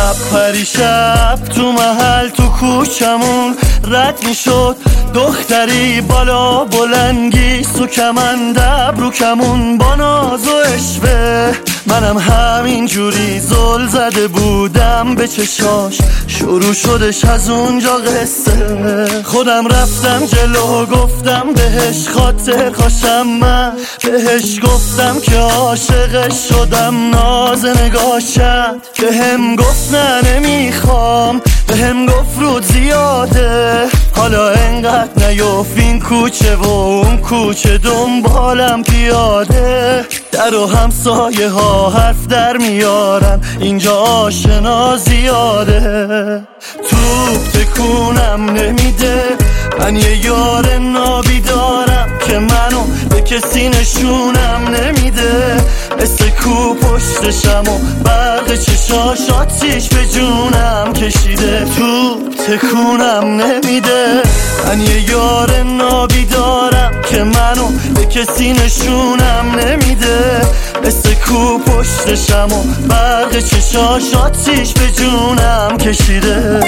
پریشب تو محل تو کوچمون رد میشد دختری بالا بلنگی سو کمند ابرو کمون با ناز و اشوه. منم همین جوری زل زده بودم به چشاش، شروع شدش از اونجا قصه. خودم رفتم جلو گفتم بهش خاطر خوشم، من بهش گفتم که عاشقش شدم. ناز نگاه کرد بهم گفت نه نمیخوام، بهم گفت رود زیاده، حالا انقدر نیفت این کوچه و اون کوچه دنبالم پیاده. در و همسایه ها حرف در میارن اینجا آشنا زیاده. توپ تکونم نمیده، من یه یار نابی دارم که منو به کسی نشونم نمیده. مثل کو پشتشم و برق چشاش آتیش به جونم کشیده. توپ تکونم نمیده، من یه یار نابی دارم که منو به کسی نشونم نمیده. مثل کو پشتشم و برق چشاش آتیش به جونم کشیده.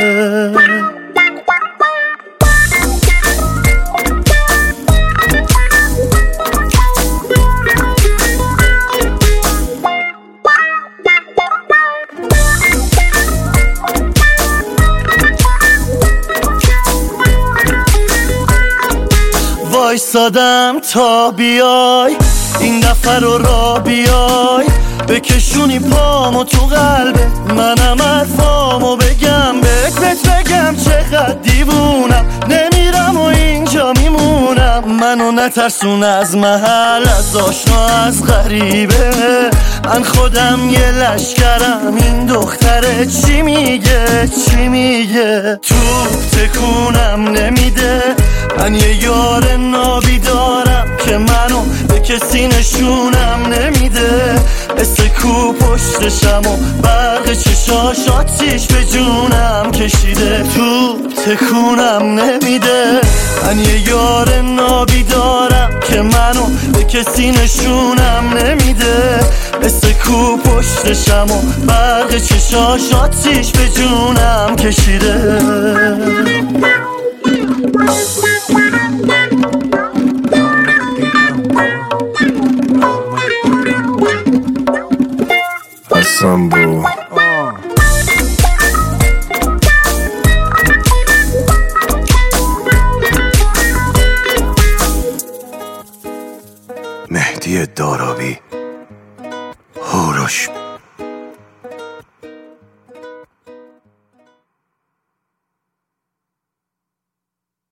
وایسادم تا بیای این دفعه رو را بیای، بکشونی پامو تو قلبه منم حرفامو بگم بهت بگم چقدر دیوونم. نمیرم و اینجا میمونم، منو نترسون از محل، از آشنا از غریبه. من خودم یه لشکرم، این دختره چی میگه چی میگه. توپ تکونم نمیده، من یه یار نابی دارم که منو به کسی نشونم نمیده. مثل کو پشتشم و برق چشاش آتیش به جونم کشیده. توپ تکونم نمیده، من یه یار نابی دارم که منو به کسی نشونم نمیده. مثل کو پشتشم و برق چشاش آتیش به جونم کشیده. Sambo مهدی دارابی هوروش